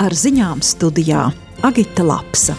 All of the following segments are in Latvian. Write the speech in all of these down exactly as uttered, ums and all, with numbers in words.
Ar ziņām studijā Agita Lapsa.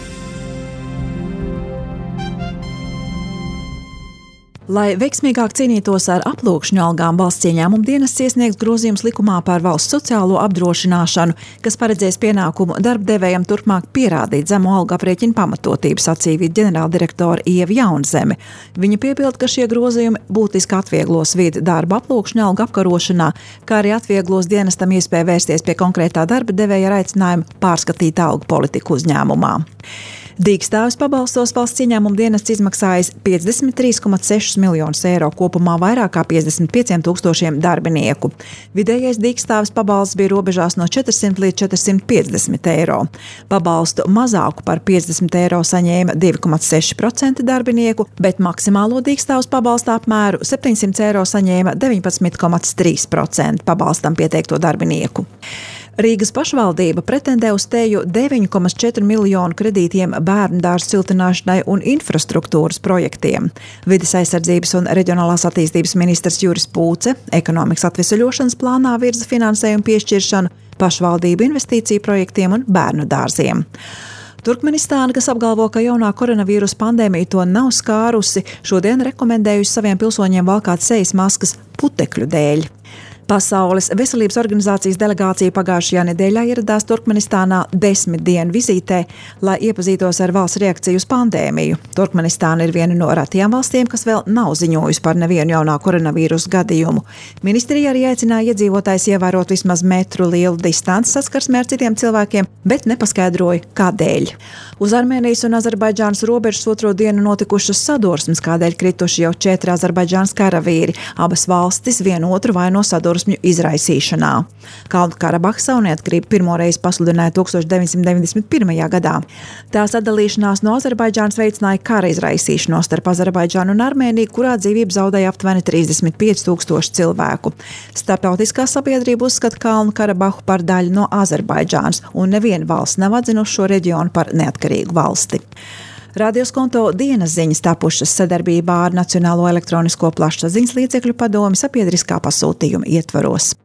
Lai veiksmīgāk cīnītos ar aplūkšņu algām, valsts ieņēmuma dienests iesniegs grozījums likumā par valsts sociālo apdrošināšanu, kas paredzēs pienākumu darbdevējam turpmāk pierādīt zemu algu aprēķinu pamatotību, sacīja ģenerāldirektore Ieva Jaunzeme. Viņa piebilda, ka šie grozījumi būtiski atvieglos vidi darba aplūkšņu algu apkarošanā, kā arī atvieglos dienestam iespēju vērsties pie konkrētā darba devēja ar aicinājumu pārskatīt algu politiku uzņēmumā. Dīkstāves pabalstos valsts ieņēmuma dienests izmaksājis piecdesmit trīs komats seši miljonus eiro, kopumā vairāk kā piecdesmit pieciem tūkstošiem darbinieku. Vidējais dīkstāves pabalsts bija robežās no četrsimt līdz četrsimt piecdesmit eiro. Pabalstu mazāku par piecdesmit eiro saņēma divi komats seši procenti darbinieku, bet maksimālo dīkstāves pabalsta apmēru septiņsimt eiro saņēma deviņpadsmit komats trīs procenti pabalstam pieteikto darbinieku. Rīgas pašvaldība pretendē uz teju deviņi komats četri miljonu kredītiem bērnu dārzu siltināšanai un infrastruktūras projektiem. Vides aizsardzības un reģionālās attīstības ministrs Juris Pūce ekonomikas atveseļošanas plānā virza finansējumu piešķiršanu pašvaldību investīciju projektiem un bērnu dārziem. Turkmenistāna, kas apgalvo, ka jaunā koronavīrusa pandēmija to nav skārusi, šodien rekomendējusi saviem pilsoņiem valkāt sejas maskas putekļu dēļ. Pasaules veselības organizācijas delegācija pagājušajā nedēļā ieradās Turkmenistānā desmit dienu vizītē, lai iepazītos ar valsts reakciju uz pandēmiju. Turkmenistāna ir viena no retajām valstīm, kas vēl nav ziņojusi par nevienu jaunā koronavīrusa gadījumu. Ministrija arī aicināja iedzīvotājus ievērot vismaz metru lielu distanci saskarsmē ar citiem cilvēkiem, bet nepaskaidroja, kādēļ. Uz Armēnijas un Azerbaidžānas robežas otro dienu notikušas sadursmes, kādēļ krituši jau četri Azerbaidžānas karavīri. Abas valstis vienotru vaino sadursmes izraisīšanā. Kalnu Karabahsa un neatkarību pirmoreiz pasludināja tūkstoš deviņsimt deviņdesmit pirmajā gadā. Tās atdalīšanās no Azerbaidžānas veicināja kara izraisīšanos starp Azerbaidžānu un Armēniju, kurā dzīvību zaudēja aptuveni trīsdesmit pieci tūkstoši cilvēku. Starptautiskā sabiedrība uzskata Kalnu Karabahu par daļu no Azerbaidžānas, un neviena valsts nav atzinuši šo reģionu par neatkarīgu valsti. Radioskonto dienas ziņas tapušas sadarbībā ar Nacionālo elektronisko plašsaziņas līdzekļu padomi sabiedriskā pasūtījuma ietvaros.